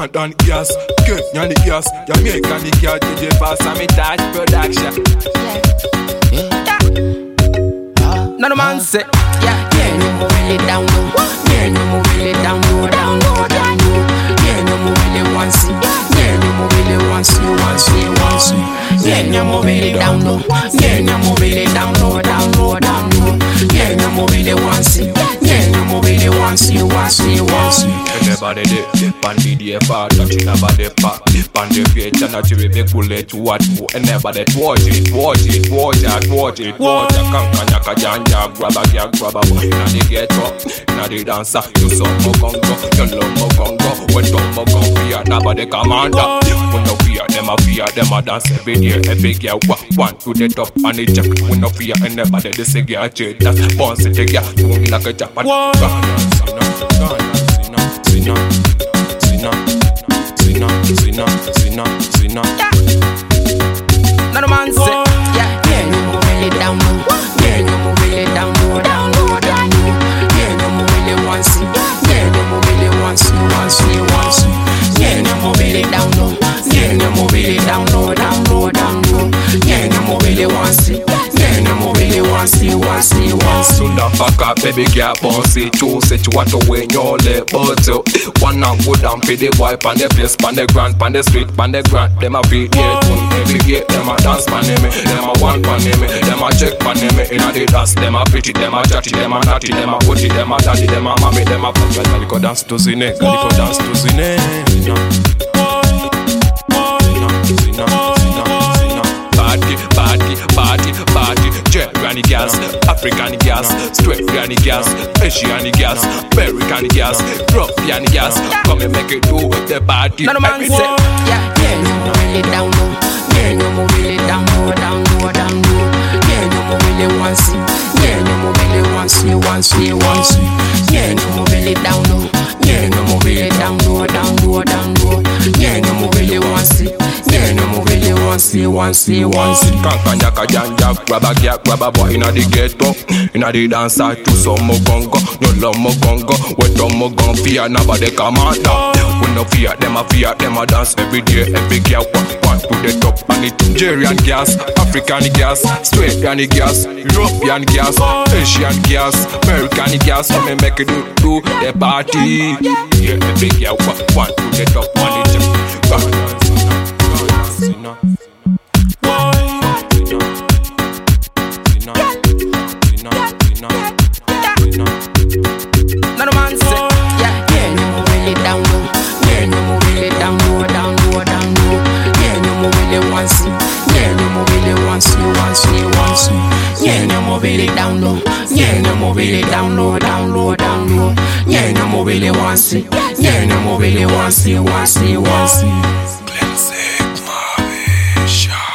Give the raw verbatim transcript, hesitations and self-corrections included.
want on gas. Kenya the gas, Jamaican the gas. D J Pass and me touch production. Now the man say, yeah, yeah, no more really down low. Yeah, no more really down low, down low, down low. Yeah, no more really want see. Yeah, no more really want see, want see, want see. Yeah, no more really down low. Yeah, no more really down low, down low, down low. Yeah, no more really want see. Yeah, no more really want see, want see, want see. Everybody did, pan D D F R, touching about the park. Pan the page and not to be big bullet to what to. And never that watch it, watch it, watch it, watch it, watch it. Kanka janja, grab a girl, grab a boy. Now they get up, now they dance up. You some more congo, you love more congo. When some more congo, fear, never the commander. When no fear, them a fear, them a dance every day. Every girl, one to the top and the jack. When no fear, and never the say girl, cheat that. Bounce it, girl, do me like a Japan. Zina, Zina, Zina, Zina, Zina, Zina. Now the man say, yeah, yeah, no more really down low. Yeah, no more really down low, down low, down low. Yeah, no more really want see. Yeah, no more really want see, want see, want see. Yeah, no more really down low. Yeah, no more really down low, down low, down low. Yeah, no more really want see. Yeah, no more really want see, want see, want see. Soon the fuck up, baby girl, bouncy. Choose it, you want to win your leg, but you one and good and pay the boy, pan the place, pan the grand, pan the street, pan the grand. Them a beat yeah, tune, every gate, them a dance pan me, them a one pan me, them a check pan me. Inna the dance, them a pretty, them a chatty, them a natty, them a putty, them a daddy, them a mommy, them a fuck. Galiko dance to zine, galiko dance to zine. Zina, Zina, Zina, Zina. Party, party, party, party. Granny gas, African gas, straight granny gas, Asian gas, American gas, European gas. Come and make it do the party. Now the man say, yeah, yeah, no more really down low. Yeah, no more really down low, down low, down low. Yeah, no more really want see. Yeah, no more really want see, want see, want see. Yeah, no more really down low. Yeah, no more really down low, down low, down low. Yeah, no more really want see. Yeah, no more really want see, want see, want see. Kanka jaka janja, grab a girl, grab a boy inna the ghetto, inna the dance I to some more gongo, no love more gongo. When some more gon fear, nobody come out. When no fear, them a fear, them a dance every day, every girl one to the top. And it Nigerian gas, African gas, straight granny gas, European gas, Asian gas, American gas. Come and make it do do the party. Yeah, every girl one to the top, one to the top. Zina, Zina, Zina, Zina, Zina. Now the man say, yeah, yeah, no more really down low. Yeah, no more really down low, down low, down low. Yeah, no more really want see. Yeah, no more really want see, want see, want see. Yeah, no more really down low. Yeah, no more really down low, down low, down low. Yeah, no more really want see. Yeah, no more really want see, want see, want see. Glenn Zig, Marvin, Shaw.